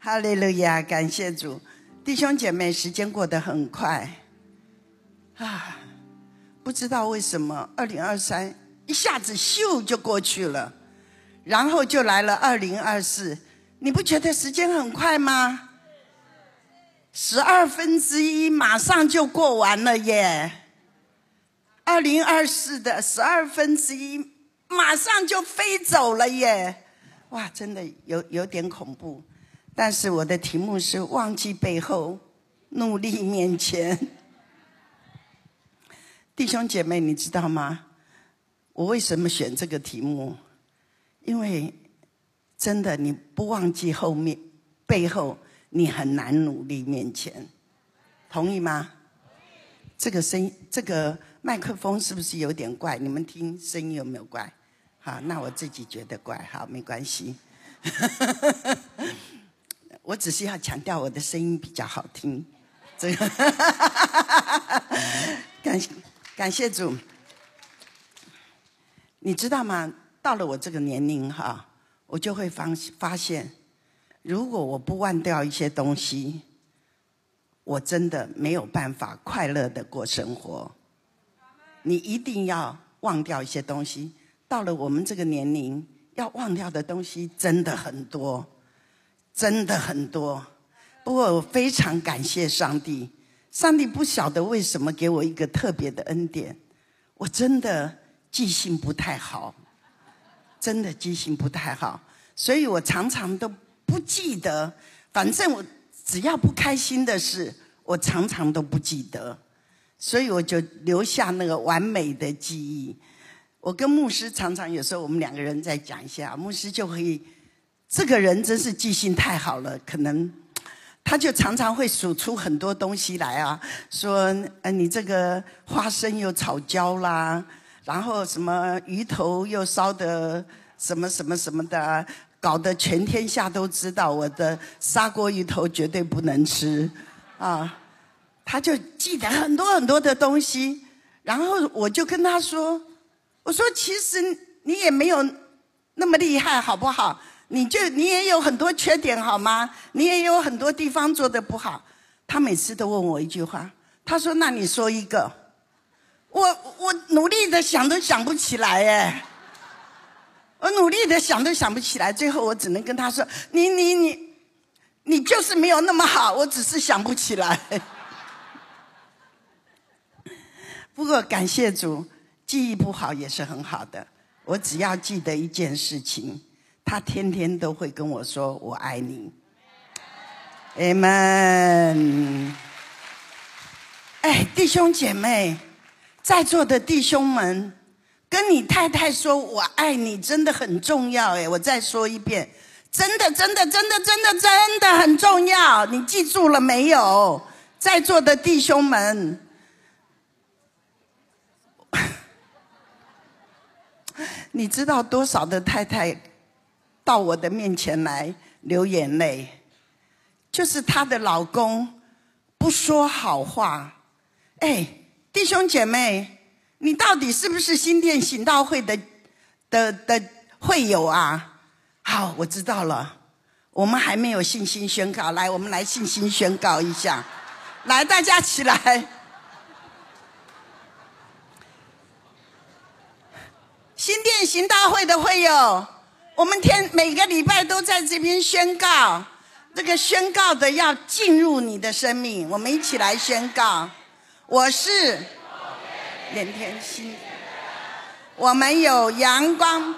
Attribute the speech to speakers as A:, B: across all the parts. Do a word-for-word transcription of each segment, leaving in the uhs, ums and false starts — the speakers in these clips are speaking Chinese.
A: 哈利路亚，感谢主，弟兄姐妹，时间过得很快啊，不知道为什么二零二三一下子咻就过去了，然后就来了二零二四，你不觉得时间很快吗？十二分之一马上就过完了耶，二零二四的十二分之一马上就飞走了耶，哇，真的有有点恐怖。但是我的题目是忘记背后，努力面前。弟兄姐妹，你知道吗？我为什么选这个题目？因为真的你不忘记后面背后，你很难努力面前。同意吗？这个声音，这个麦克风是不是有点怪？你们听声音有没有怪？好，那我自己觉得怪，好，没关系。我只是要强调我的声音比较好听，这个感感谢主。你知道吗？到了我这个年龄哈，我就会发发现，如果我不忘掉一些东西，我真的没有办法快乐的过生活。你一定要忘掉一些东西。到了我们这个年龄，要忘掉的东西真的很多。真的很多，不过我非常感谢上帝。上帝不晓得为什么给我一个特别的恩典，我真的记性不太好，真的记性不太好，所以我常常都不记得。反正我只要不开心的事，我常常都不记得，所以我就留下那个完美的记忆。我跟牧师常常有时候我们两个人再讲一下，牧师就会。这个人真是记性太好了，可能他就常常会数出很多东西来啊，说呃你这个花生又炒焦啦，然后什么鱼头又烧的什么什么什么的，搞得全天下都知道我的砂锅鱼头绝对不能吃啊。他就记得很多很多的东西，然后我就跟他说，我说其实你也没有那么厉害，好不好？你就你也有很多缺点好吗？你也有很多地方做得不好。他每次都问我一句话，他说那你说一个。我我努力的想都想不起来耶，我努力的想都想不起来，最后我只能跟他说，你你你你就是没有那么好，我只是想不起来。不过感谢主，记忆不好也是很好的，我只要记得一件事情，他天天都会跟我说我爱你。 Amen。 哎，弟兄姐妹，在座的弟兄们，跟你太太说我爱你真的很重要。哎，我再说一遍，真的真的真的真的真的很重要，你记住了没有？在座的弟兄们，你知道多少的太太到我的面前来流眼泪，就是她的老公不说好话。哎，弟兄姐妹，你到底是不是新店行道会的的的会友啊？好，我知道了，我们还没有信心宣告，来，我们来信心宣告一下，来，大家起来。新店行道会的会友，我们天每个礼拜都在这边宣告，这个宣告的要进入你的生命，我们一起来宣告。我是连天新，我们有阳光，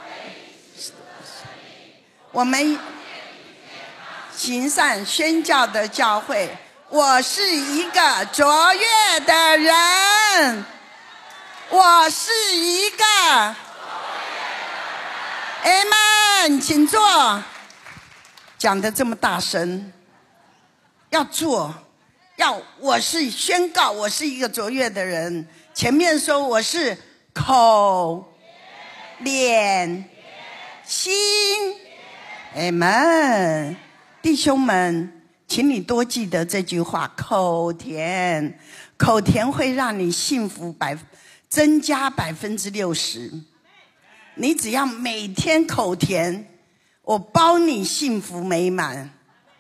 A: 我们行善宣教的教会，我是一个卓越的人，我是一个Amen， 请坐。讲得这么大声，要做，要我是宣告我是一个卓越的人。前面说我是口、脸、心。Amen， 弟兄们，请你多记得这句话，口甜，口甜会让你幸福百增加百分之六十。你只要每天口甜，我包你幸福美满。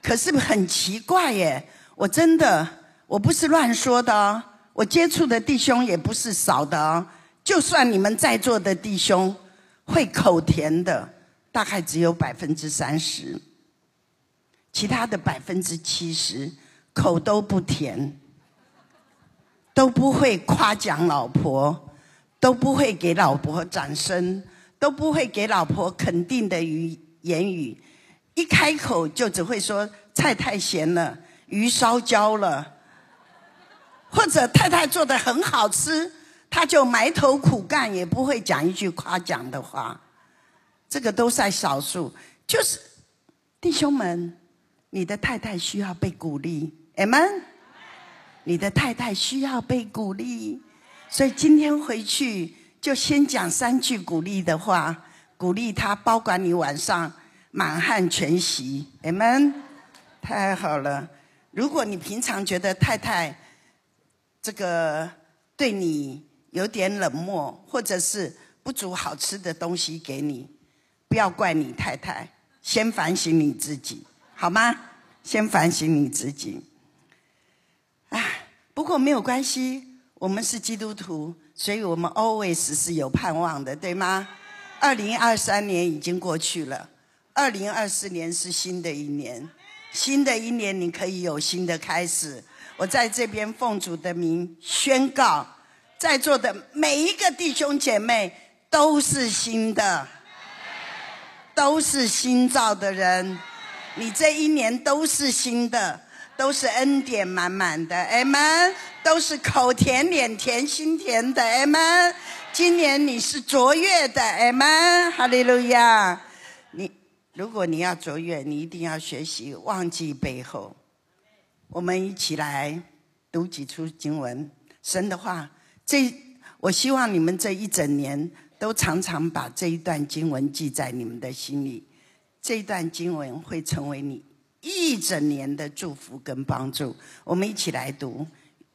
A: 可是很奇怪耶，我真的我不是乱说的哦，我接触的弟兄也不是少的哦。就算你们在座的弟兄会口甜的，大概只有百分之三十，其他的百分之七十口都不甜，都不会夸奖老婆，都不会给老婆掌声，都不会给老婆肯定的语言语，一开口就只会说菜太咸了，鱼烧焦了，或者太太做得很好吃，他就埋头苦干，也不会讲一句夸奖的话。这个都在少数。就是弟兄们，你的太太需要被鼓励 Amen， 你的太太需要被鼓励，所以今天回去就先讲三句鼓励的话，鼓励她，包管你晚上满汉全席 Amen。 太好了。如果你平常觉得太太这个对你有点冷漠，或者是不煮好吃的东西给你，不要怪你太太，先反省你自己，好吗？先反省你自己。唉，不过没有关系，我们是基督徒，所以我们 always 是有盼望的，对吗？二零二三年已经过去了，二零二四年是新的一年，新的一年你可以有新的开始。我在这边奉主的名宣告，在座的每一个弟兄姐妹都是新的，都是新造的人，你这一年都是新的，都是恩典满满的 Amen， 都是口甜脸甜心甜的 Amen。 今年你是卓越的 Amen， 哈利路亚。你如果你要卓越，你一定要学习忘记背后。我们一起来读几处经文，神的话。这我希望你们这一整年都常常把这一段经文记在你们的心里，这一段经文会成为你一整年的祝福跟帮助。我们一起来读。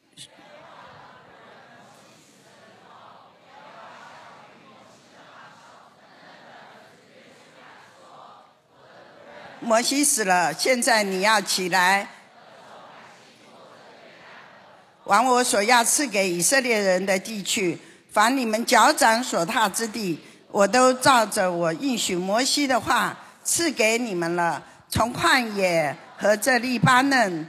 A: 摩西死了，现在你要起来，往我所要赐给以色列人的地去，凡你们脚掌所踏之地，我都照着我应许摩西的话赐给你们了。从旷野和这利巴嫩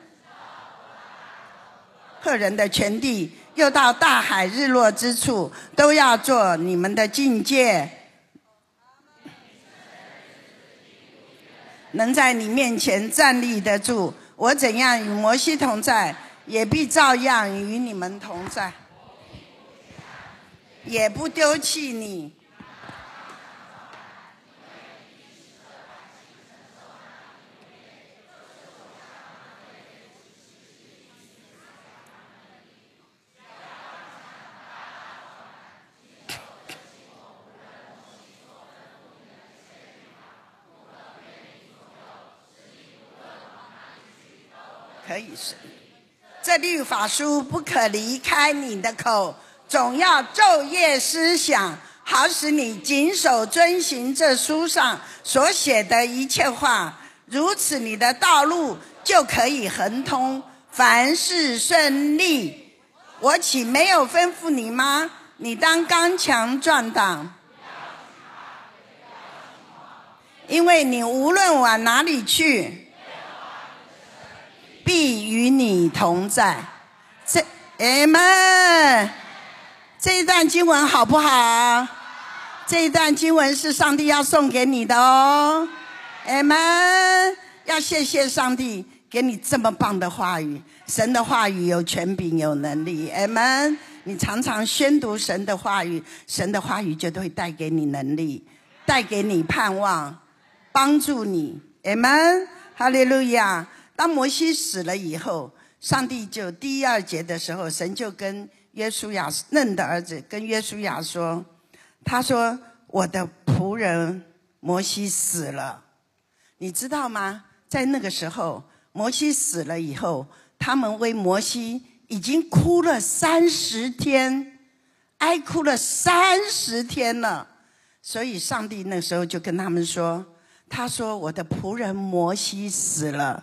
A: 赫人的全地，又到大海日落之处，都要做你们的境界，能在你面前站立得住。我怎样与摩西同在，也必照样与你们同在，也不丢弃你。可以是，这律法书不可离开你的口，总要昼夜思想，好使你谨守遵行这书上所写的一切话。如此，你的道路就可以亨通，凡事顺利。我岂没有吩咐你吗？你当刚强壮胆，因为你无论往哪里去，必与你同在。这 Amen， 这一段经文好不好？这一段经文是上帝要送给你的哦。Amen， 要谢谢上帝给你这么棒的话语。神的话语有权柄有能力 Amen， 你常常宣读神的话语，神的话语就会带给你能力，带给你盼望，帮助你 Amen， 哈利路亚。当摩西死了以后，上帝就第一二节的时候，神就跟约书亚嫩的儿子跟约书亚说，他说我的仆人摩西死了。你知道吗？在那个时候摩西死了以后，他们为摩西已经哭了三十天，哀哭了三十天了。所以上帝那时候就跟他们说，他说我的仆人摩西死了，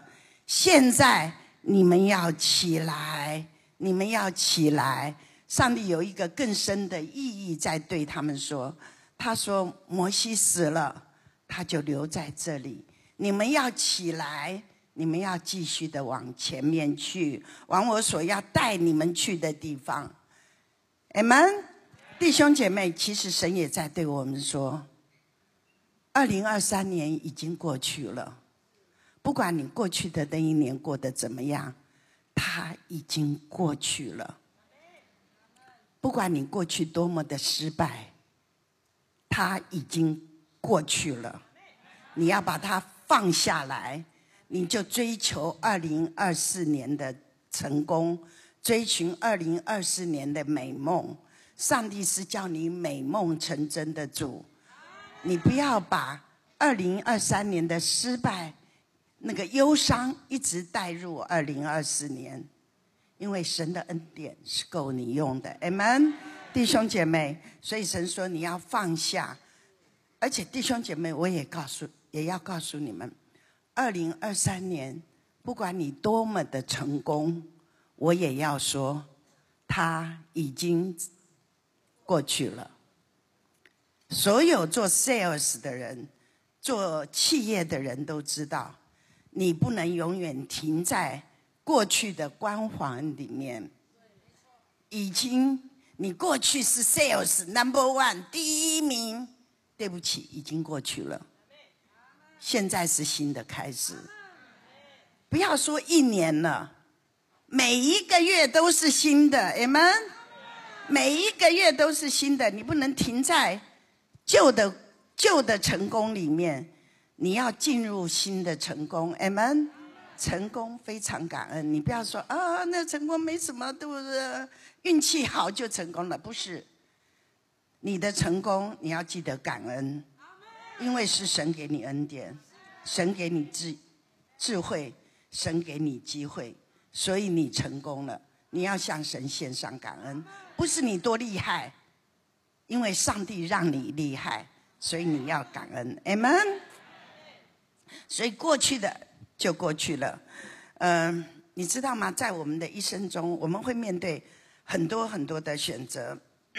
A: 现在你们要起来，你们要起来。上帝有一个更深的意义在对他们说，他说摩西死了，他就留在这里，你们要起来，你们要继续的往前面去，往我所要带你们去的地方。Amen。 弟兄姐妹，其实神也在对我们说，二零二三年已经过去了，不管你过去的那一年过得怎么样，它已经过去了。不管你过去多么的失败，它已经过去了。你要把它放下来，你就追求二零二四年的成功，追寻二零二四年的美梦。上帝是叫你美梦成真的主，你不要把二零二三年的失败那个忧伤一直带入二零二四年，因为神的恩典是够你用的。 Amen。 弟兄姐妹，所以神说你要放下。而且弟兄姐妹，我也告诉也要告诉你们，二零二三年不管你多么的成功，我也要说他已经过去了。所有做 sales 的人，做企业的人都知道，你不能永远停在过去的光环里面。已经你过去是 sales number one 第一名，对不起，已经过去了，现在是新的开始。不要说一年了，每一个月都是新的。 Amen。 每一个月都是新的，你不能停在旧的旧的成功里面，你要进入新的成功。 Amen。 成功非常感恩，你不要说啊，那成功没什么，对不对？运气好就成功了，不是。你的成功你要记得感恩，因为是神给你恩典，神给你智智慧，神给你机会，所以你成功了。你要向神献上感恩，不是你多厉害，因为上帝让你厉害，所以你要感恩。 Amen。 所以过去的就过去了。嗯、呃，你知道吗？在我们的一生中，我们会面对很多很多的选择，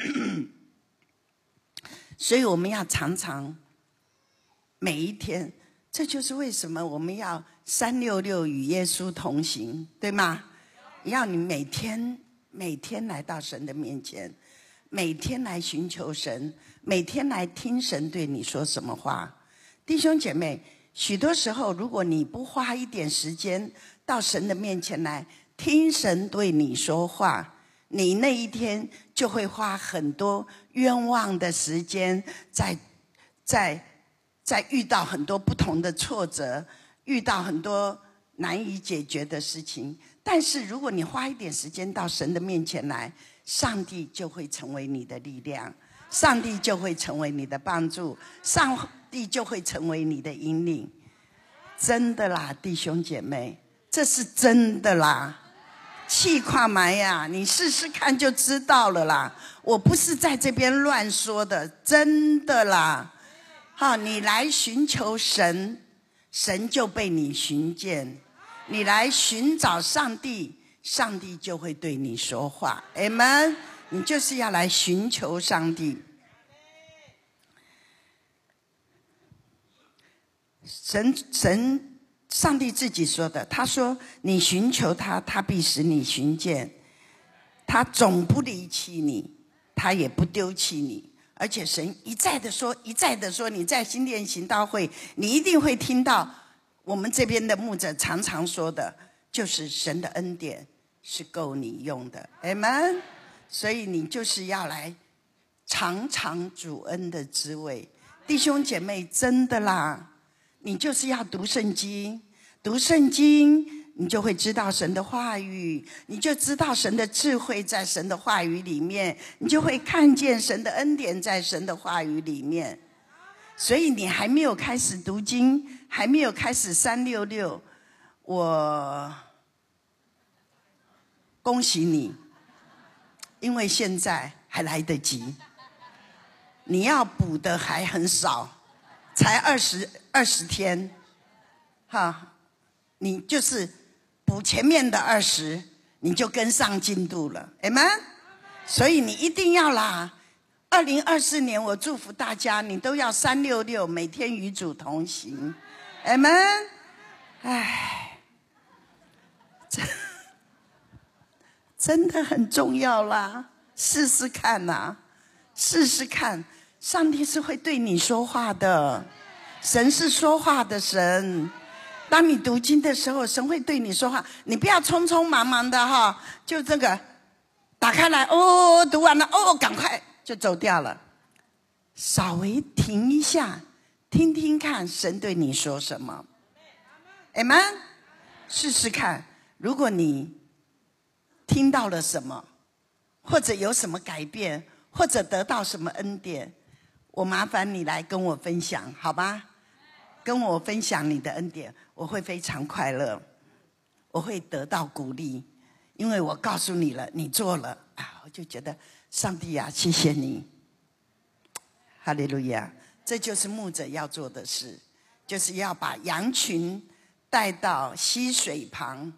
A: 所以我们要常常每一天，这就是为什么我们要三六六与耶稣同行，对吗？要你每天每天来到神的面前，每天来寻求神，每天来听神对你说什么话。弟兄姐妹，许多时候如果你不花一点时间到神的面前来听神对你说话，你那一天就会花很多冤枉的时间在在在遇到很多不同的挫折，遇到很多难以解决的事情。但是如果你花一点时间到神的面前来，上帝就会成为你的力量，上帝就会成为你的帮助，上帝就会成为你的引领。真的啦，弟兄姐妹，这是真的啦。气垮埋呀，你试试看就知道了啦。我不是在这边乱说的，真的啦。好，你来寻求神，神就被你寻见。你来寻找上帝，上帝就会对你说话。 Amen。 你就是要来寻求上帝。神神上帝自己说的，他说你寻求他，他必使你寻见，他总不离弃你，他也不丢弃你。而且神一再的说一再的说，你在新店行道会，你一定会听到我们这边的牧者常常说的，就是神的恩典是够你用的。 Amen。 所以你就是要来尝尝主恩的滋味。弟兄姐妹，真的啦，你就是要读圣经，读圣经你就会知道神的话语，你就知道神的智慧在神的话语里面，你就会看见神的恩典在神的话语里面。所以你还没有开始读经，还没有开始三六六，我恭喜你，因为现在还来得及。你要补的还很少，才二十二十天，哈，你就是补前面的二十，你就跟上进度了 Amen。 所以你一定要啦，二零二四年我祝福大家，你都要三六六，每天与主同行 Amen。 哎，真真的很重要啦，试试看啦，试试看，上帝是会对你说话的，神是说话的神。当你读经的时候，神会对你说话，你不要匆匆忙忙的哈，就这个打开来，哦，读完了，哦，赶快就走掉了。稍微停一下，听听看神对你说什么。Amen。 试试看，如果你听到了什么，或者有什么改变，或者得到什么恩典，我麻烦你来跟我分享，好吧？跟我分享你的恩典，我会非常快乐，我会得到鼓励，因为我告诉你了，你做了啊，我就觉得上帝啊，谢谢你，哈利路亚！这就是牧者要做的事，就是要把羊群带到溪水旁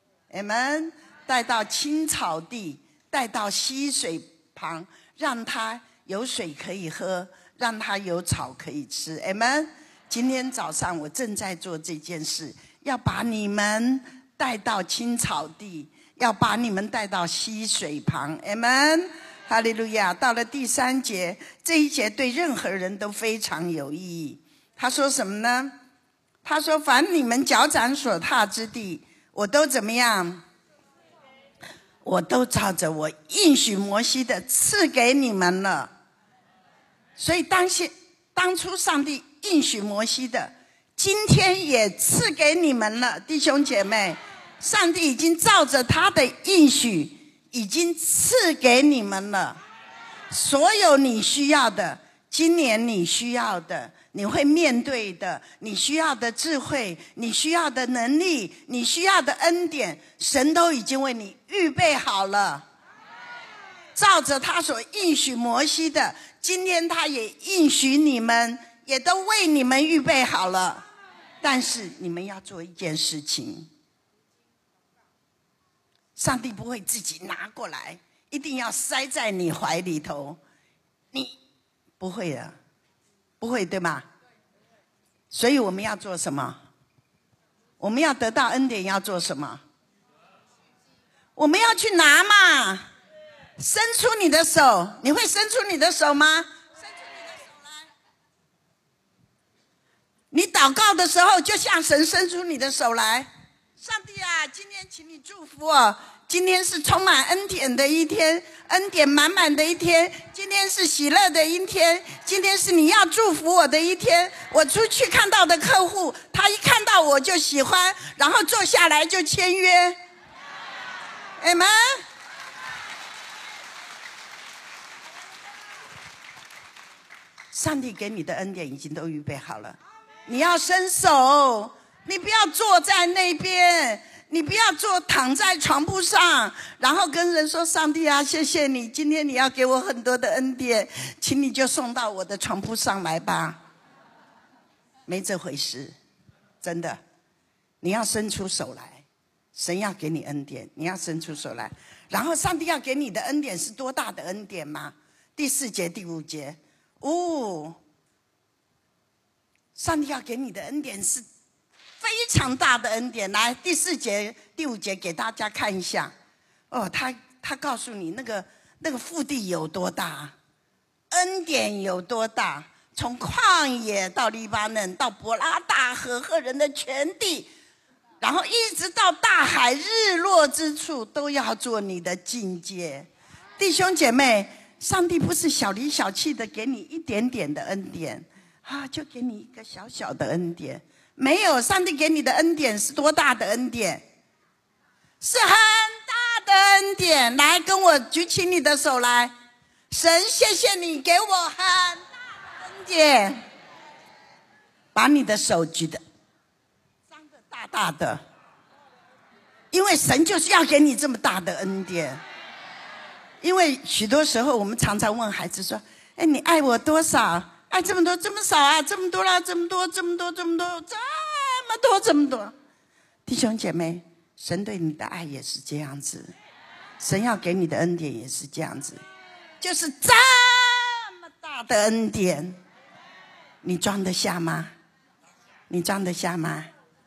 A: ，Amen， 带到青草地，带到溪水旁，让它有水可以喝，让它有草可以吃 ，Amen。今天早上我正在做这件事，要把你们带到青草地，要把你们带到溪水旁 ，Amen， 哈利路亚。到了第三节，这一节对任何人都非常有意义。他说什么呢？他说：凡你们脚掌所踏之地，我都怎么样？我都照着我应许摩西的赐给你们了。所以当现当初上帝应许摩西的，今天也赐给你们了，弟兄姐妹，上帝已经照着他的应许已经赐给你们了。所有你需要的，今年你需要的，你会面对的，你需要的智慧，你需要的能力，你需要的恩典，神都已经为你预备好了。照着他所应许摩西的，今天他也应许你们，也都为你们预备好了。但是你们要做一件事情，上帝不会自己拿过来，一定要塞在你怀里头，你不会的，不会，对吗？所以我们要做什么？我们要得到恩典要做什么？我们要去拿嘛，伸出你的手。你会伸出你的手吗？伸出你的手来。你祷告的时候就向神伸出你的手来。上帝啊，今天请你祝福我，今天是充满恩典的一天，恩典满满的一天，今天是喜乐的一天，今天是你要祝福我的一天。我出去看到的客户，他一看到我就喜欢，然后坐下来就签约。Amen。 上帝给你的恩典已经都预备好了，你要伸手，你不要坐在那边，你不要坐躺在床铺上，然后跟人说：上帝啊，谢谢你，今天你要给我很多的恩典，请你就送到我的床铺上来吧。没这回事，真的，你要伸出手来，神要给你恩典，你要伸出手来。然后上帝要给你的恩典是多大的恩典吗？第四节第五节，哦，上帝要给你的恩典是非常大的恩典。来，第四节第五节给大家看一下。哦，他他告诉你那个那个腹地有多大，恩典有多大，从旷野到黎巴嫩，到伯拉大河赫人的全地，然后一直到大海日落之处，都要做你的境界。弟兄姐妹，上帝不是小里小气的给你一点点的恩典啊，就给你一个小小的恩典。没有，上帝给你的恩典是多大的恩典？是很大的恩典。来，跟我举起你的手来。神，谢谢你给我很大的恩典。把你的手举得张得大大的，因为神就是要给你这么大的恩典。因为许多时候我们常常问孩子说：哎，你爱我多少？爱这么多这么少啊？这么多啦，这么多这么多这么多这么多这么多。弟兄姐妹， 神对你的爱也是这样子，神要给你的恩典也是这样子，就是这么大的恩典，你装得下吗？你装得下吗？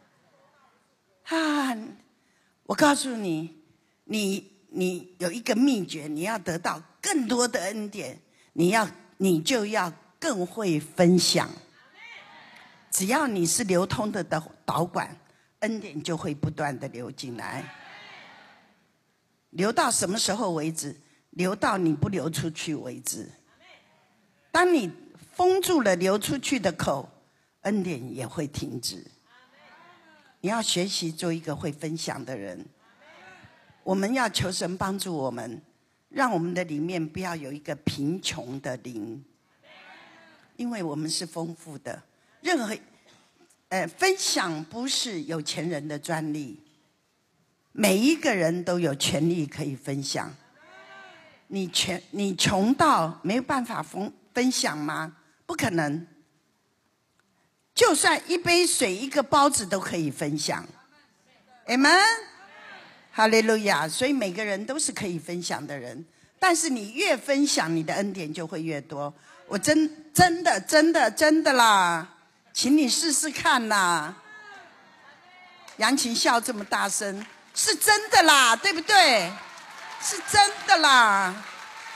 A: 啊！我告诉你，你你有一个秘诀，你要得到更多的恩典，你要你就要更会分享。只要你是流通的导管，恩典就会不断的流进来。流到什么时候为止？流到你不流出去为止。当你封住了流出去的口，恩典也会停止。你要学习做一个会分享的人。我们要求神帮助我们，让我们的里面不要有一个贫穷的灵，因为我们是丰富的。任何呃分享不是有钱人的专利，每一个人都有权利可以分享。你全你穷到没有办法分分享吗？不可能。就算一杯水一个包子都可以分享。 Amen， 哈利路亚。所以每个人都是可以分享的人，但是你越分享，你的恩典就会越多。我真真的真的真的啦，请你试试看啦。杨琴笑这么大声，是真的啦，对不对？是真的啦。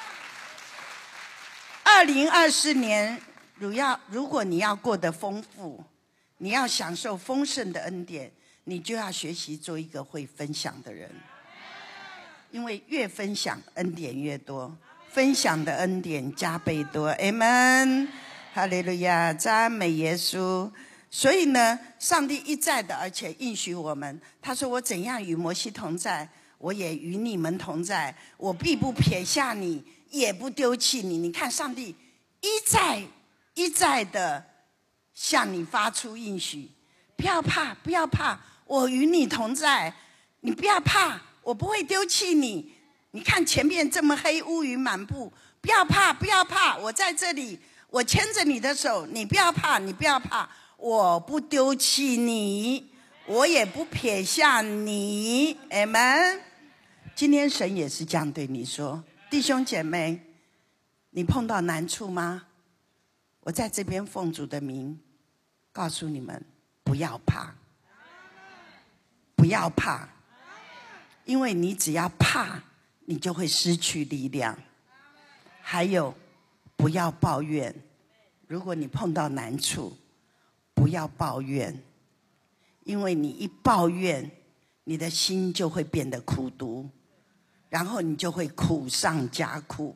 A: 二零二四年，如要如果你要过得丰富，你要享受丰盛的恩典，你就要学习做一个会分享的人。因为越分享，恩典越多，分享的恩典加倍多。Amen， 哈利路亚，赞美耶稣。所以呢，上帝一再的，而且应许我们，他说：“我怎样与摩西同在，我也与你们同在，我必不撇下你，也不丢弃你。”你看，上帝一再一再的向你发出应许，不要怕，不要怕，我与你同在，你不要怕，我不会丢弃你。你看前面这么黑，乌云满布，不要怕，不要怕，我在这里，我牵着你的手，你不要怕，你不要怕，我不丢弃你，我也不撇下你。 Amen。 今天神也是这样对你说，弟兄姐妹，你碰到难处吗？我在这边奉主的名告诉你们，不要怕，不要怕，因为你只要怕，你就会失去力量。还有，不要抱怨，如果你碰到难处，不要抱怨，因为你一抱怨，你的心就会变得苦毒，然后你就会苦上加苦。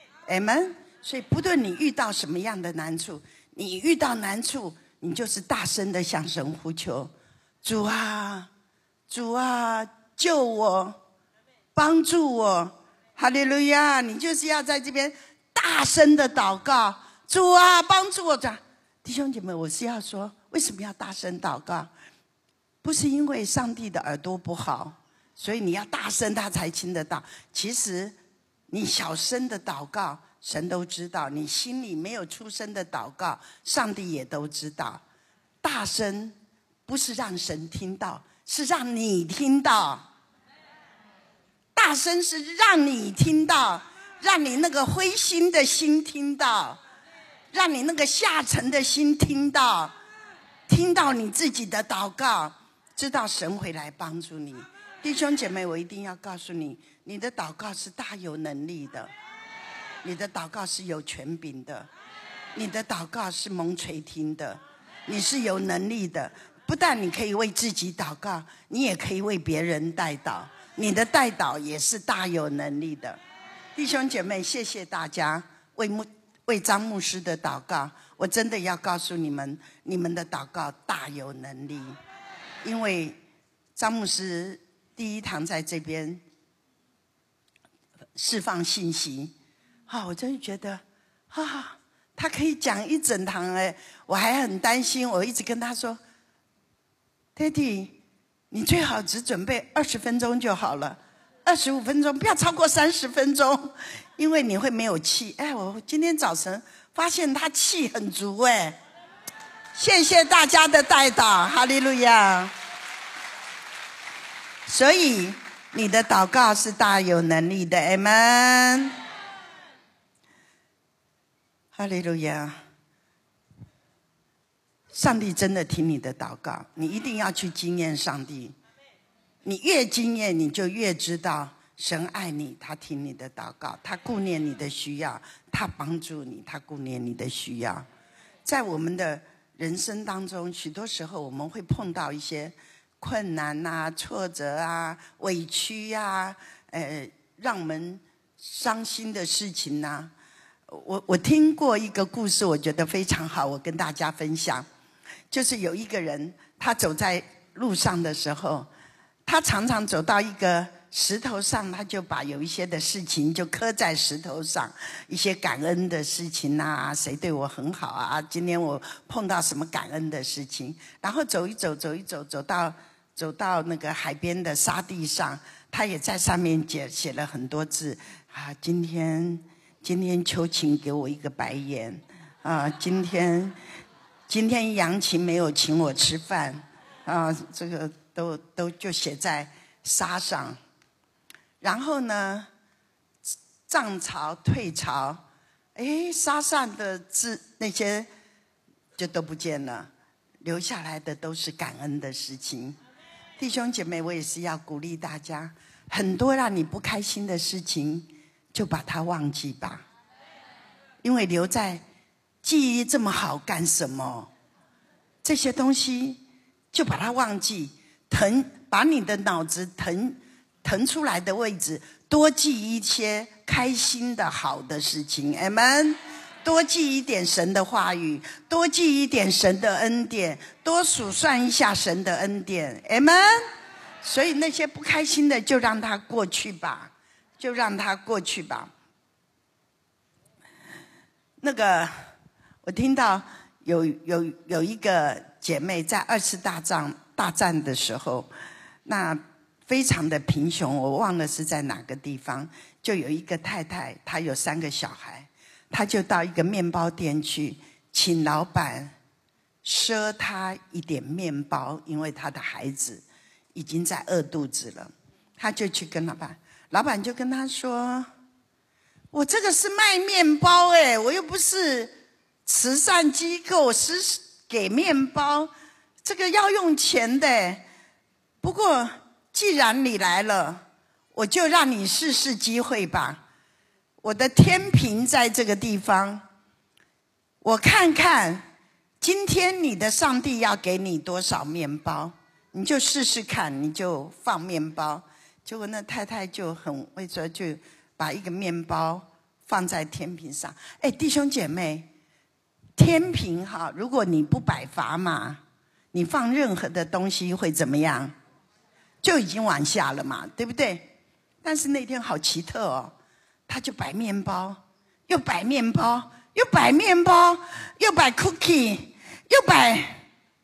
A: Amen。 所以不论你遇到什么样的难处，你遇到难处，你就是大声的向神呼求：主啊，主啊，救我，帮助我。哈利路亚！你就是要在这边大声的祷告：主啊，帮助我。弟兄姐妹，我是要说，为什么要大声祷告？不是因为上帝的耳朵不好，所以你要大声他才听得到。其实你小声的祷告，神都知道；你心里没有出声的祷告，上帝也都知道。大声不是让神听到，是让你听到。大声是让你听到，让你那个灰心的心听到，让你那个下沉的心听到，听到你自己的祷告，知道神会来帮助你。弟兄姐妹，我一定要告诉你，你的祷告是大有能力的，你的祷告是有权柄的，你的祷告是蒙垂听的，你是有能力的。不但你可以为自己祷告，你也可以为别人代祷，你的代祷也是大有能力的。弟兄姐妹，谢谢大家为牧为张牧师的祷告。我真的要告诉你们，你们的祷告大有能力，因为张牧师第一堂在这边释放信息，啊，我真的觉得啊，他可以讲一整堂哎，我还很担心，我一直跟他说 ，Daddy， 你最好只准备二十分钟就好了，二十五分钟，不要超过三十分钟，因为你会没有气。哎，我今天早晨发现他气很足哎，谢谢大家的代祷，哈利路亚。 所以你的祷告是大有能力的，阿们。哈利路亚！上帝真的听你的祷告，你一定要去经验上帝。你越经验，你就越知道神爱你，他听你的祷告，他顾念你的需要，他帮助你，他顾念你的需要。在我们的人生当中，许多时候我们会碰到一些困难啊、挫折啊、委屈啊，呃，让我们伤心的事情啊。我我听过一个故事，我觉得非常好，我跟大家分享。就是有一个人，他走在路上的时候，他常常走到一个石头上，他就把有一些的事情就刻在石头上，一些感恩的事情啊，谁对我很好啊，今天我碰到什么感恩的事情，然后走一走走一走走到走到那个海边的沙地上，他也在上面写写了很多字啊，今天今天秋晴给我一个白眼啊，今天今天杨琴没有请我吃饭啊，这个都都就写在沙上。然后呢，涨潮退潮，哎，沙上的字那些就都不见了，留下来的都是感恩的事情。弟兄姐妹，我也是要鼓励大家，很多让你不开心的事情，就把它忘记吧，因为留在记忆这么好干什么？这些东西就把它忘记，腾把你的脑子腾腾出来的位置，多记一些开心的好的事情，阿们。多记一点神的话语，多记一点神的恩典，多数算一下神的恩典，阿们。所以那些不开心的就让它过去吧，就让它过去吧。那个我听到有有有一个姐妹在二次大战大战的时候，那非常的贫穷，我忘了是在哪个地方，就有一个太太，她有三个小孩，她就到一个面包店去，请老板赊她一点面包，因为她的孩子已经在饿肚子了。她就去跟老板，老板就跟她说，我这个是卖面包哎，我又不是慈善机构，是给面包，这个要用钱的。不过既然你来了，我就让你试试机会吧。我的天平在这个地方，我看看今天你的上帝要给你多少面包，你就试试看，你就放面包。结果那太太就很会说，就把一个面包放在天平上。哎，弟兄姐妹，天平哈，如果你不摆砝码，你放任何的东西会怎么样？就已经往下了嘛，对不对？但是那天好奇特哦，他就摆面包，又摆面包，又摆面包，又摆 cookie， 又摆，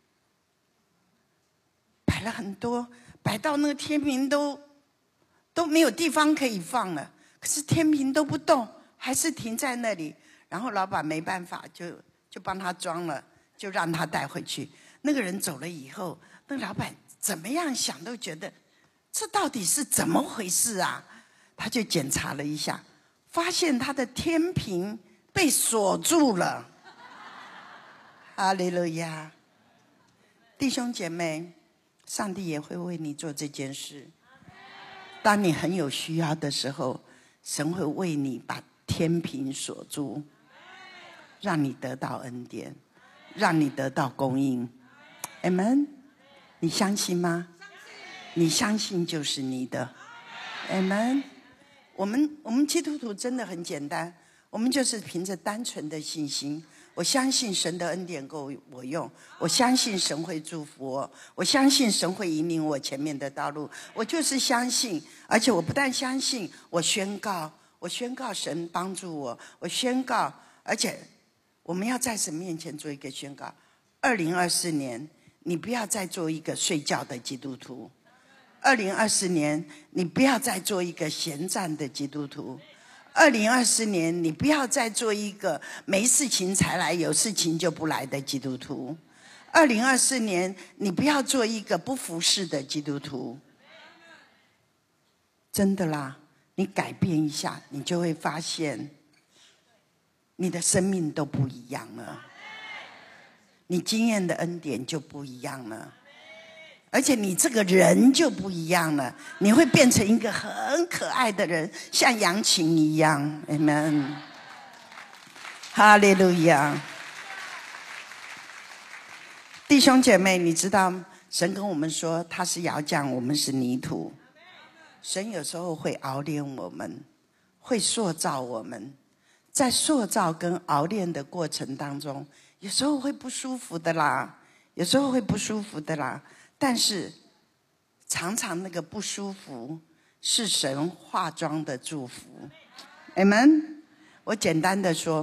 A: 摆了很多，摆到那个天平都都没有地方可以放了。可是天平都不动，还是停在那里。然后老板没办法，就就帮他装了，就让他带回去。那个人走了以后，那个老板怎么样想都觉得这到底是怎么回事啊？他就检查了一下，发现他的天平被锁住了。哈利路亚！弟兄姐妹，上帝也会为你做这件事。当你很有需要的时候，神会为你把天平锁住，让你得到恩典，让你得到供应。阿们。你相信吗？你相信就是你的。阿们。我们我们基督徒真的很简单，我们就是凭着单纯的信心，我相信神的恩典够我用，我相信神会祝福我，我相信神会引领我前面的道路，我就是相信。而且我不但相信，我宣告，我宣告神帮助我，我宣告。而且我们要在神面前做一个宣告，二零二四年你不要再做一个睡觉的基督徒，二零二四年你不要再做一个闲站的基督徒，二零二四年你不要再做一个没事情才来，有事情就不来的基督徒，二零二四年你不要做一个不服侍的基督徒， 真的啦，你改变一下，你就会发现，你的生命都不一样了，你经验的恩典就不一样了，而且你这个人就不一样了，你会变成一个很可爱的人，像杨琴一样。Amen， 哈利路亚。弟兄姐妹，你知道神跟我们说他是窑匠，我们是泥土。神有时候会熬炼我们，会塑造我们，在塑造跟熬炼的过程当中，有时候会不舒服的啦，有时候会不舒服的啦，但是常常那个不舒服是神化妆的祝福。 Amen。 我简单的说，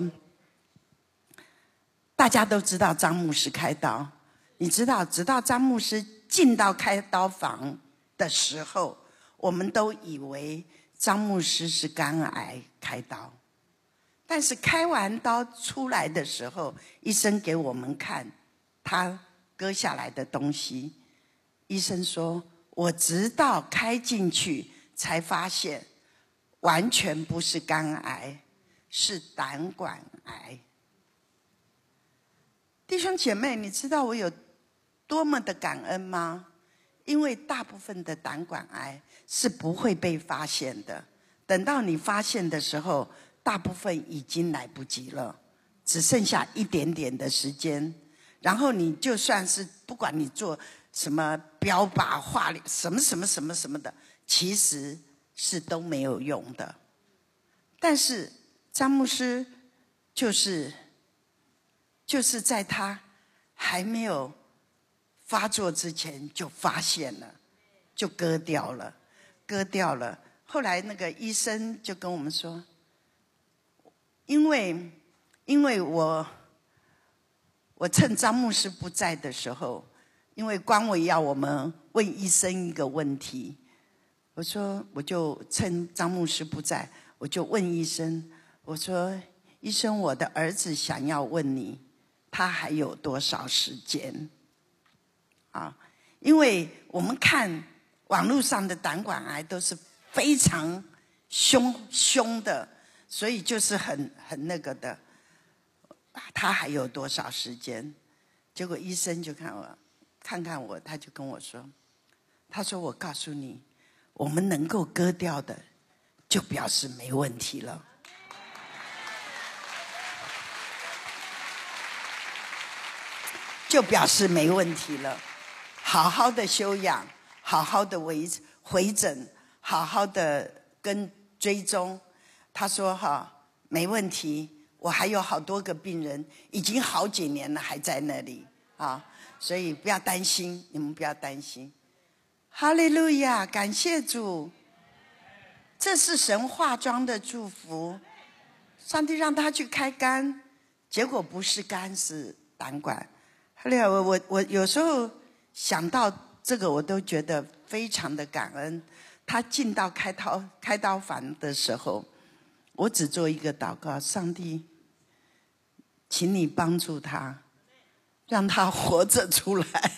A: 大家都知道张牧师开刀，你知道直到张牧师进到开刀房的时候，我们都以为张牧师是肝癌开刀，但是开完刀出来的时候，医生给我们看他割下来的东西，医生说我直到开进去才发现完全不是肝癌，是胆管癌。弟兄姐妹，你知道我有多么的感恩吗？因为大部分的胆管癌是不会被发现的，等到你发现的时候，大部分已经来不及了，只剩下一点点的时间。然后你就算是不管你做什么标靶化疗什么什么什么什么的，其实是都没有用的。但是张牧师就是就是在他还没有发作之前就发现了，就割掉了，割掉了。后来那个医生就跟我们说，因为因为我我趁张牧师不在的时候，因为关伟要我们问医生一个问题，我说我就趁张牧师不在，我就问医生，我说医生，我的儿子想要问你，他还有多少时间？啊，因为我们看网络上的胆管癌都是非常凶凶的，所以就是很很那个的。他还有多少时间？结果医生就看我，看看我，他就跟我说，他说我告诉你，我们能够割掉的，就表示没问题了。就表示没问题了。好好的休养，好好的回回诊，好好的跟追踪。他说哈，没问题，我还有好多个病人，已经好几年了还在那里啊，所以不要担心，你们不要担心。哈利路亚，感谢主，这是神化妆的祝福。上帝让他去开肝，结果不是肝，是胆管。哈利路亚，我我我有时候想到这个，我都觉得非常的感恩。他进到开刀开刀房的时候，我只做一个祷告：上帝，请你帮助他，让他活着出来，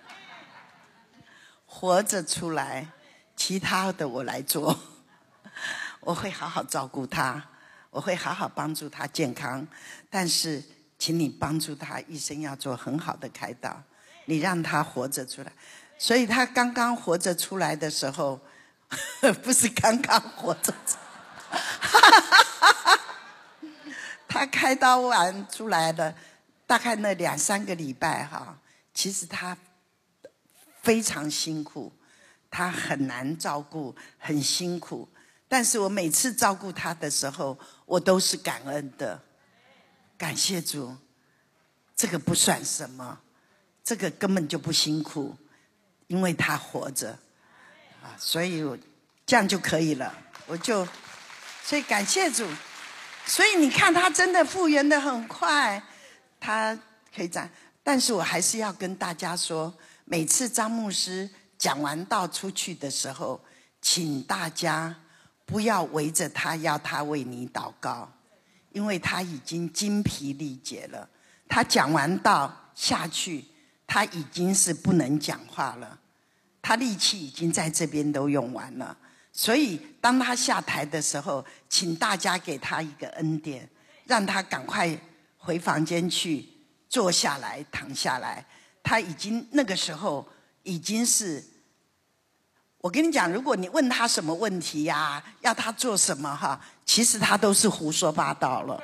A: 活着出来，其他的我来做，我会好好照顾他，我会好好帮助他健康，但是请你帮助他，医生要做很好的开刀，你让他活着出来。所以他刚刚活着出来的时候，不是刚刚活着出来他开刀完出来的大概那两三个礼拜哈，其实他非常辛苦，他很难照顾，很辛苦，但是我每次照顾他的时候，我都是感恩的。感谢主，这个不算什么，这个根本就不辛苦，因为他活着啊，所以我这样就可以了。我就所以感谢主，所以你看他真的复原得很快，他可以这样。但是我还是要跟大家说，每次张牧师讲完道出去的时候，请大家不要围着他要他为你祷告，因为他已经精疲力竭了。他讲完道下去，他已经是不能讲话了，他力气已经在这边都用完了， 所以当他下台的时候，请大家给他一个恩典，让他赶快回房间去坐下来躺下来。他已经那个时候已经是，我跟你讲，如果你问他什么问题呀、啊，要他做什么哈，其实他都是胡说八道了。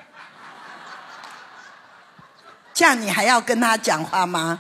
A: 这样你还要跟他讲话吗？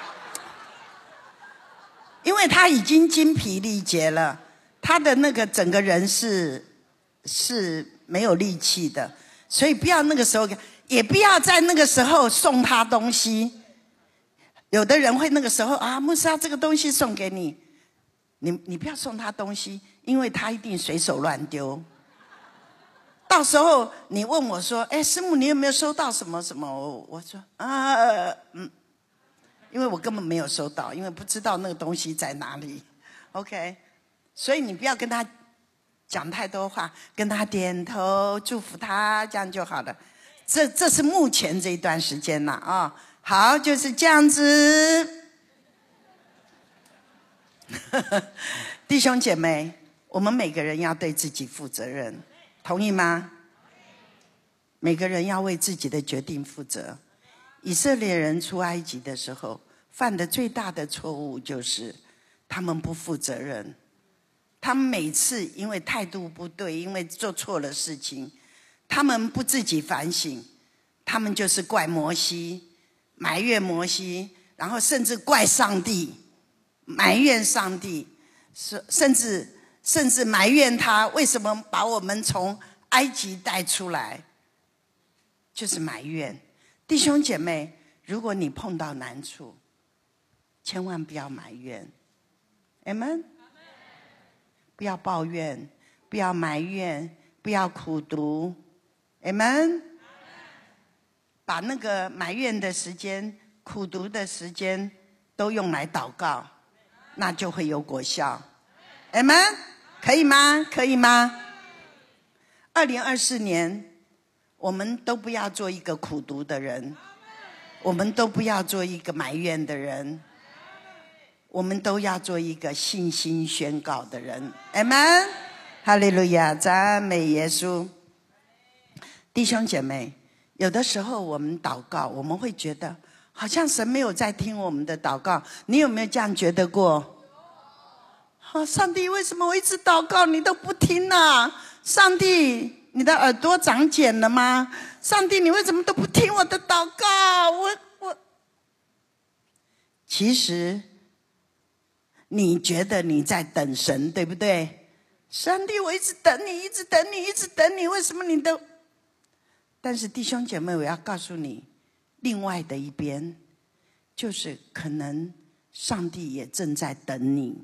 A: 因为他已经精疲力竭了，他的那个整个人是是没有力气的，所以不要那个时候，也不要在那个时候送他东西。有的人会那个时候啊，牧师啊，这个东西送给你，你你不要送他东西，因为他一定随手乱丢。到时候你问我说：“哎，师母，你有没有收到什么什么？”我我说啊，嗯。因为我根本没有收到，因为不知道那个东西在哪里 ，OK， 所以你不要跟他讲太多话，跟他点头祝福他，这样就好了。这这是目前这一段时间了啊、哦。好，就是这样子。弟兄姐妹，我们每个人要对自己负责任，同意吗？每个人要为自己的决定负责。以色列人出埃及的时候，犯的最大的错误就是他们不负责任。他们每次因为态度不对，因为做错了事情，他们不自己反省，他们就是怪摩西，埋怨摩西，然后甚至怪上帝，埋怨上帝，甚至甚至埋怨他为什么把我们从埃及带出来，就是埋怨。弟兄姐妹，如果你碰到难处，千万不要埋怨 Amen， 不要抱怨，不要埋怨，不要苦读 Amen， 把那个埋怨的时间、苦读的时间都用来祷告，那就会有果效 Amen， 可以吗？可以吗？二零二四年我们都不要做一个苦读的人，我们都不要做一个埋怨的人，我们都要做一个信心宣告的人。阿们，哈利路亚，赞美耶稣。弟兄姐妹，有的时候我们祷告，我们会觉得好像神没有在听我们的祷告。你有没有这样觉得过？啊，上帝，为什么我一直祷告你都不听啊？上帝，你的耳朵长茧了吗？上帝，你为什么都不听我的祷告？我我，其实你觉得你在等神，对不对？上帝，我一直等你，一直等你，一直等你，为什么你都……但是弟兄姐妹，我要告诉你，另外的一边，就是可能上帝也正在等你，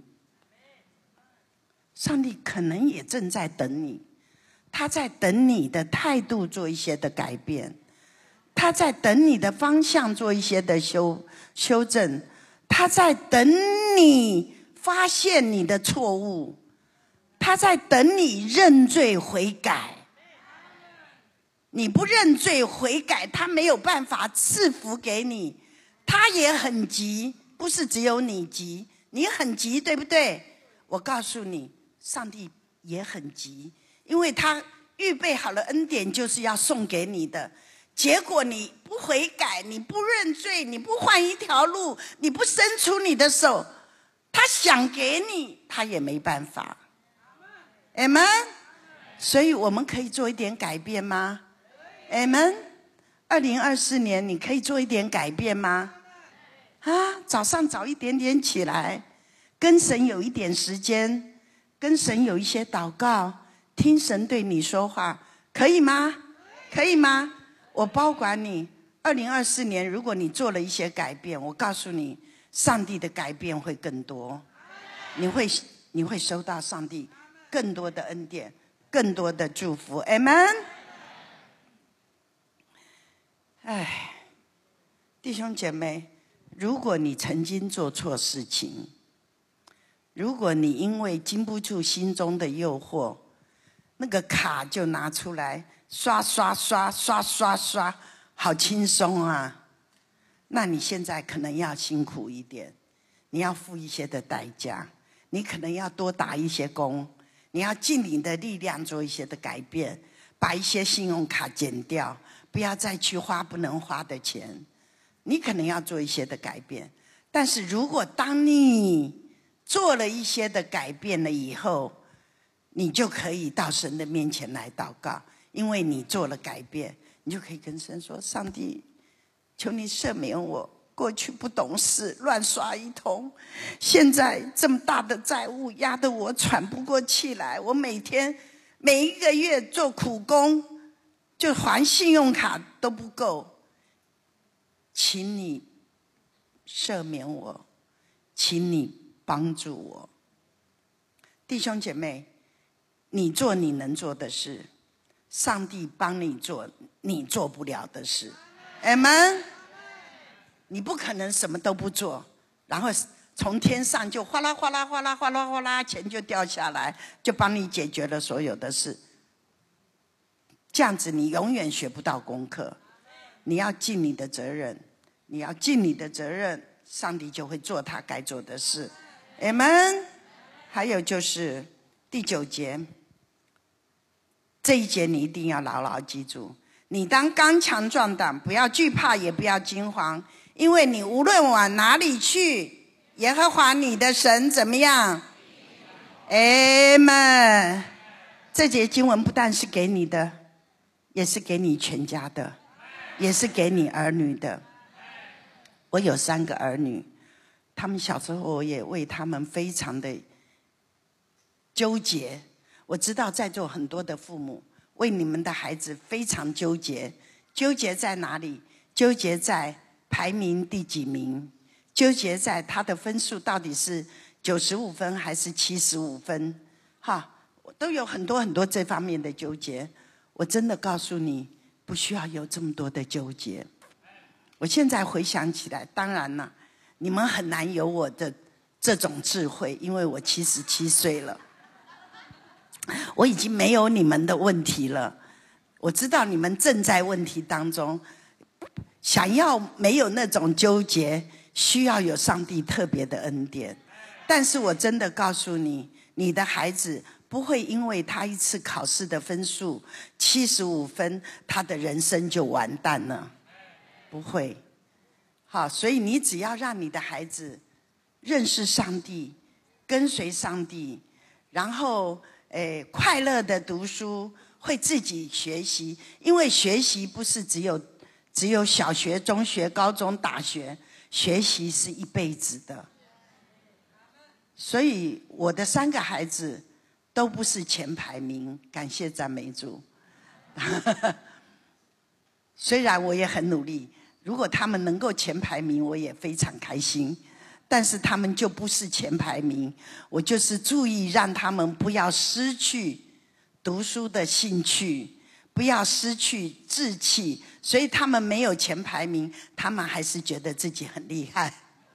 A: 上帝可能也正在等你。他在等你的态度做一些的改变，他在等你的方向做一些的修修正，他在等你发现你的错误，他在等你认罪悔改。你不认罪悔改，他没有办法赐福给你，他也很急，不是只有你急，你很急，对不对？我告诉你，上帝也很急，因为他预备好了恩典就是要送给你的，结果你不悔改，你不认罪，你不换一条路，你不伸出你的手，他想给你他也没办法。 Amen。 所以我们可以做一点改变吗？ Amen。 二零二四年你可以做一点改变吗？啊，早上早一点点起来，跟神有一点时间，跟神有一些祷告，听神对你说话，可以吗？可以吗？我保管你，二零二四年如果你做了一些改变，我告诉你，上帝的改变会更多，你会你会收到上帝更多的恩典，更多的祝福。 Amen。 哎，弟兄姐妹，如果你曾经做错事情，如果你因为经不住心中的诱惑，那个卡就拿出来刷刷刷刷刷刷，好轻松啊，那你现在可能要辛苦一点，你要付一些的代价，你可能要多打一些工， 你要尽你的力量做一些的改变，把一些信用卡减掉，不要再去花不能花的钱。你可能要做一些的改变，但是如果当你做了一些的改变了以后，你就可以到神的面前来祷告，因为你做了改变，你就可以跟神说：上帝，求你赦免我，过去不懂事，乱刷一通，现在这么大的债务压得我喘不过气来，我每天每一个月做苦工，就还信用卡都不够，请你赦免我，请你帮助我。弟兄姐妹，你做你能做的事，上帝帮你做你做不了的事。Amen。你不可能什么都不做，然后从天上就哗啦哗啦哗啦哗啦哗啦，钱就掉下来，就帮你解决了所有的事。这样子你永远学不到功课。你要尽你的责任，你要尽你的责任，上帝就会做他该做的事。Amen。还有就是第九节，这一节你一定要牢牢记住：你当刚强壮胆，不要惧怕，也不要惊慌，因为你无论往哪里去，耶和华你的神怎么样 ？Amen。这节经文不但是给你的，也是给你全家的，也是给你儿女的。我有三个儿女，他们小时候我也为他们非常的纠结。我知道在座很多的父母为你们的孩子非常纠结，纠结在哪里？纠结在排名第几名，纠结在他的分数到底是九十五分还是七十五分，哈，都有很多很多这方面的纠结。我真的告诉你，不需要有这么多的纠结。我现在回想起来，当然了，你们很难有我的这种智慧，因为我七十七岁了，我已经没有你们的问题了。我知道你们正在问题当中，想要没有那种纠结，需要有上帝特别的恩典。但是我真的告诉你，你的孩子不会因为他一次考试的分数七十五分，他的人生就完蛋了，不会。好，所以你只要让你的孩子认识上帝，跟随上帝，然后诶快乐的读书，会自己学习。因为学习不是只有只有小学、中学、高中、大学，学习是一辈子的。所以我的三个孩子都不是前排名，感谢赞美主。虽然我也很努力，如果他们能够前排名，我也非常开心。但是他们就不是前排名，我就是注意让他们不要失去读书的兴趣，不要失去志气，所以他们没有前排名，他们还是觉得自己很厉害。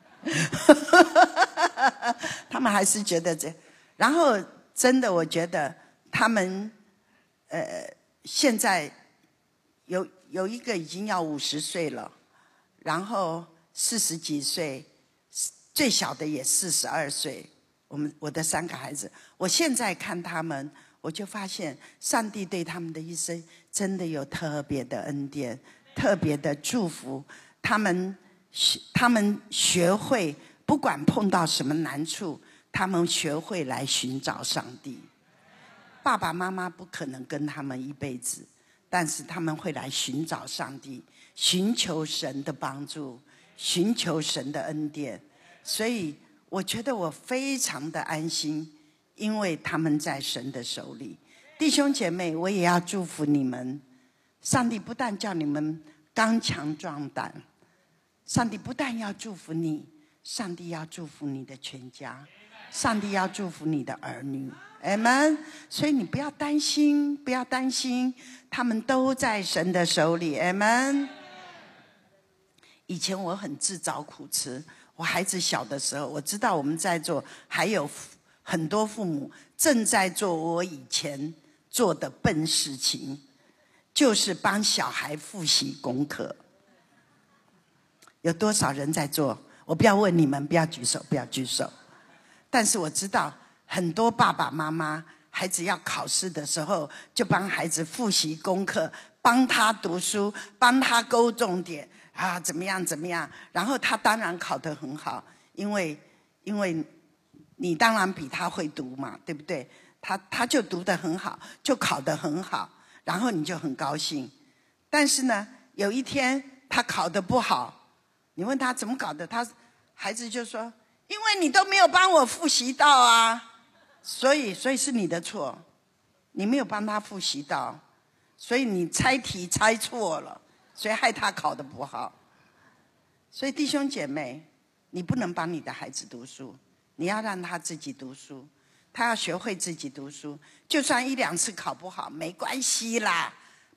A: 他们还是觉得这，然后真的我觉得他们呃现在有有一个已经要五十岁了，然后四十几岁，最小的也四十二岁。我们我的三个孩子，我现在看他们，我就发现上帝对他们的一生真的有特别的恩典，特别的祝福。他们他们学会，不管碰到什么难处，他们学会来寻找上帝。爸爸妈妈不可能跟他们一辈子，但是他们会来寻找上帝，寻求神的帮助，寻求神的恩典。所以我觉得我非常的安心，因为他们在神的手里。弟兄姐妹，我也要祝福你们。上帝不但叫你们刚强壮胆，上帝不但要祝福你，上帝要祝福你的全家，上帝要祝福你的儿女。Amen。所以你不要担心，不要担心，他们都在神的手里。Amen。以前我很自找苦吃，我孩子小的时候，我知道我们在座还有很多父母正在做我以前做的笨事情，就是帮小孩复习功课。有多少人在做？我不要问你们，不要举手，不要举手。但是我知道很多爸爸妈妈孩子要考试的时候，就帮孩子复习功课，帮他读书，帮他勾重点啊，怎么样怎么样？然后他当然考得很好，因为因为你当然比他会读嘛，对不对？他他就读得很好，就考得很好，然后你就很高兴。但是呢，有一天他考得不好，你问他怎么搞的，他孩子就说：“因为你都没有帮我复习到啊。”所以，所以是你的错，你没有帮他复习到，所以你猜题猜错了，所以害他考得不好。所以弟兄姐妹，你不能帮你的孩子读书，你要让他自己读书，他要学会自己读书。就算一两次考不好，没关系啦，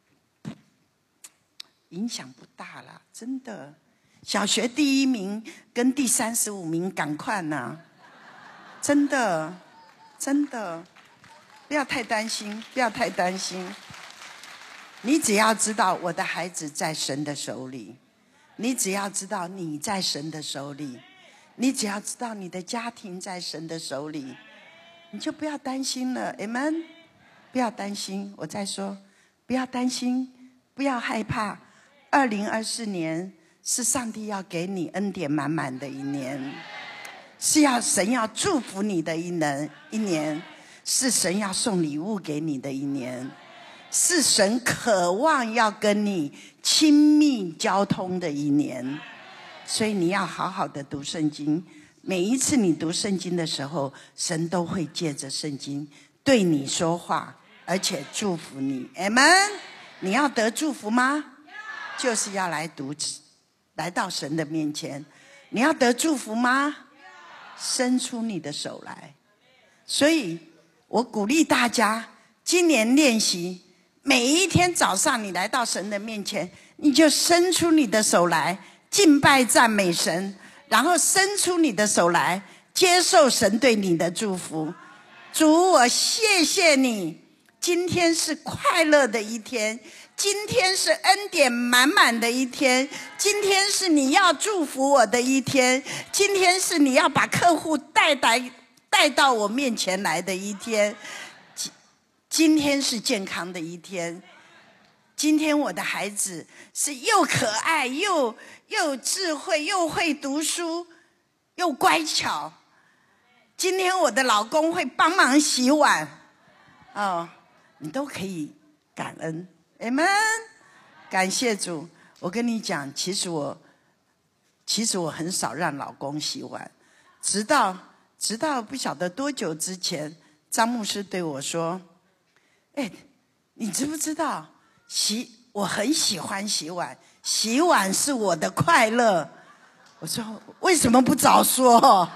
A: 影响不大啦，真的。小学第一名跟第三十五名赶快呐，真的。真的，不要太担心，不要太担心。你只要知道我的孩子在神的手里，你只要知道你在神的手里，你只要知道你的家庭在神的手里，你就不要担心了。Amen， 不要担心。我再说，不要担心，不要害怕。二零二四年是上帝要给你恩典满满的一年。是要神要祝福你的一年，一年是神要送礼物给你的一年，是神渴望要跟你亲密交通的一年。所以你要好好的读圣经，每一次你读圣经的时候，神都会借着圣经对你说话，而且祝福你。Amen。你要得祝福吗？就是要来读，来到神的面前。你要得祝福吗？伸出你的手来。所以我鼓励大家今年练习，每一天早上你来到神的面前，你就伸出你的手来敬拜赞美神，然后伸出你的手来接受神对你的祝福。主，我谢谢你，今天是快乐的一天，今天是恩典满满的一天，今天是你要祝福我的一天，今天是你要把客户带来带到我面前来的一天，今天是健康的一天，今天我的孩子是又可爱又又智慧又会读书又乖巧，今天我的老公会帮忙洗碗，哦，你都可以感恩。Amen， 感谢主。我跟你讲，其实我其实我很少让老公洗碗，直到直到不晓得多久之前，张牧师对我说：“哎，你知不知道洗我很喜欢洗碗，洗碗是我的快乐。”我说：“为什么不早说？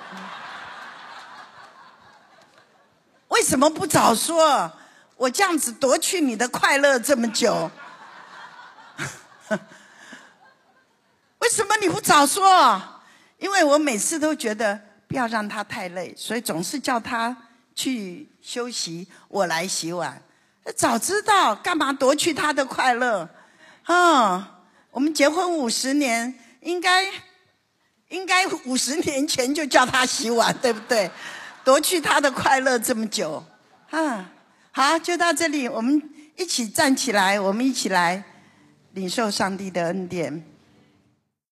A: 为什么不早说？我这样子夺去你的快乐这么久，为什么你不早说？”因为我每次都觉得不要让他太累，所以总是叫他去休息，我来洗碗。早知道干嘛夺去他的快乐？哦，我们结婚五十年，应该应该五十年前就叫他洗碗，对不对？夺去他的快乐这么久，啊！好，就到这里，我们一起站起来，我们一起来领受上帝的恩典。